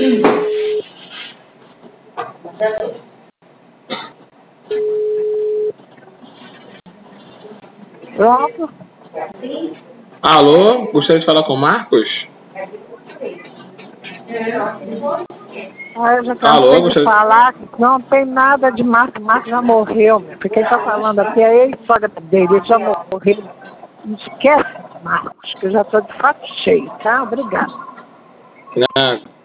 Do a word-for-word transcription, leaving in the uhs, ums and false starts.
Pronto. Alô, gostaria de falar com o Marcos? Ah, eu já Alô, cansei de gostaria... falar, não tem nada de Marcos, Marcos já morreu, meu. Quem tá falando aqui é a ex-sogra dele, ele já morreu. Não esquece, Marcos, que eu já tô de fato cheio, tá? Obrigada. Não.